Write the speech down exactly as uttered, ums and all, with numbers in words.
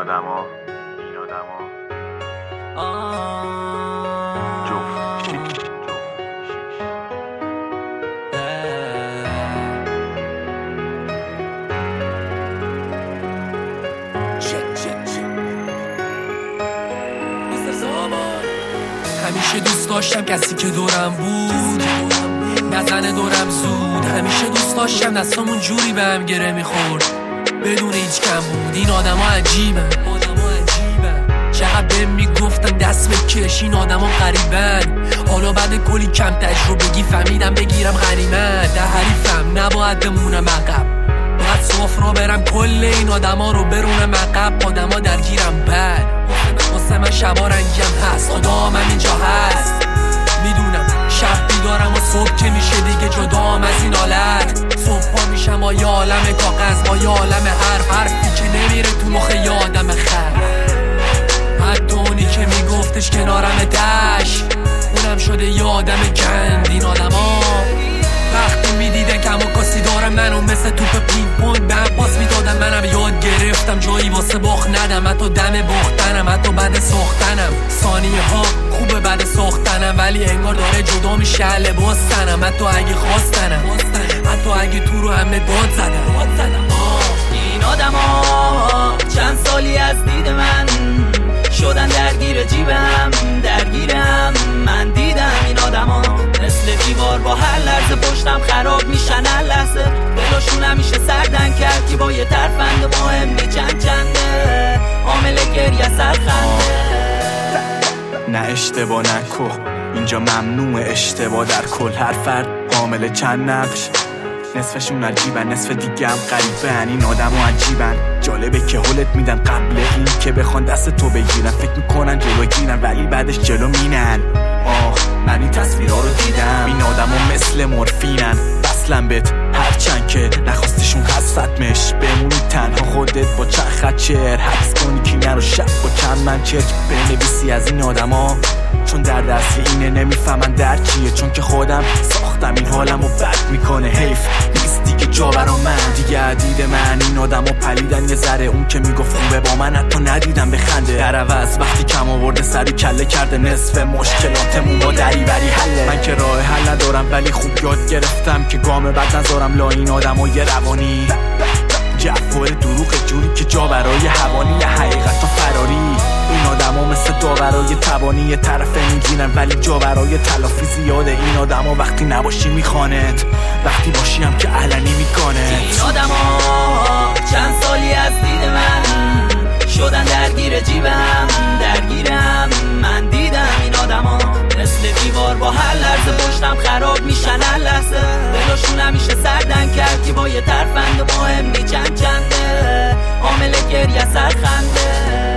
آدما این آدما همیشه دوست داشتم کسی که دورم بود نزنه دورم زود. همیشه دوست داشتم دستامون جوری به هم گره میخورد بدون هیچ کم بود. این آدم ها عجیبن، چقدر بهم میگفتن دست بکش این آدم ها غریبن. حالا بعد کلی کم تجربگی فهمیدم بگیرم غنیمت. در حریفم نباید بمونم عقب، باید صفرا برم کل این آدم ها رو برونم عقب. آدم ها درگیرم بد، واسه من شبا رنگم هست، خدا هم اینجا هست. میدونم شب بیدارم و صبح که میشه دیگه جدام از این حالت. صبح پا میشم با یه عالم کاغذ، با یه عالم حرف، حرفی که نمیره تو مخ یه آدم خر. حتی اونی که میگفتش کنارم دش اونم شده یه آدم گند. این آدم ها وقتی میدیده کم و کسی دارم منو مثل توپ پینگ پونگ به هم پاس میدادم. منم یاد گرفتم جایی واسه باخت ندم، حتی دم باختنم، حتی بعد ساختنم. ثانیه ها خوبه بعد ساختنم، ولی انگار داره جدا میشه لباستنم. حتی اگه خواستنم، حتی اگه تو رو همه داد زدم. این آدم ها چند سالی از دید من شدن درگیر جیبم، درگیرم. من دیدم این آدم ها مثل دیوار با هر لحظه پشتم خراب میشن هر لحظه. دلاشون همیشه سردن کرد که با یه ترفند مهم نی چند چنده عامل گریه سرخنده. نه اشتباه نکو، اینجا ممنوع اشتباه در کل. هر فرد حامل چند نقش، نصفشون عجیبن نصف دیگه هم غریبن. این آدم ها عجیبن، جالبه که حلت میدن قبل این که بخوان دست تو بگیرن. فکر میکنن جلو گیرن ولی بعدش جلو مینن. آه من این تصویرها رو دیدم، این آدم ها مثل مورفینن. بسلن بهت هرچند که نخواستشون هستمش. بمونی تنها خودت با چند خط شعر حبس کنی کینه رو شب با چند من چک بنویسی از این آدم ها. چون در دست اینه نمیفهمن در چیه، چون که خودم ساختم این حالم رو بد میکنه. حیف نیست دیگه جا برا من، دیگه عدید من. این آدم رو پلیدن یه ذره، اون که میگفت خوبه با من حتی ندیدم بخنده. در عوض وقتی کم آورده سری کله کرده نصف مشکلاتمون با دری بری حله. من که راه حل ندارم ولی خوب یاد گرفتم که گام بد نذارم لا این آدم ها یه روانی. جفور دروغ جوری که جا برای حوانی، یه حقیقت و فراری. این آدم ها مثل داورای توانی یه طرفه میگیرن ولی جا برای تلافی زیاده. این آدم ها وقتی نباشی میخواند، وقتی باشی هم که علنی میکنه. این آدم ها چند سالی از دید من شدن درگیر جیبم، درگیرم. من دیدم این آدم ها مثل دیوار با هر لحظه پشتم خراب میشن هر لحظه. دلاشون همیشه سردن کرد که با یه ترفند مهم نی چند چنده عامل گریه سرخنده.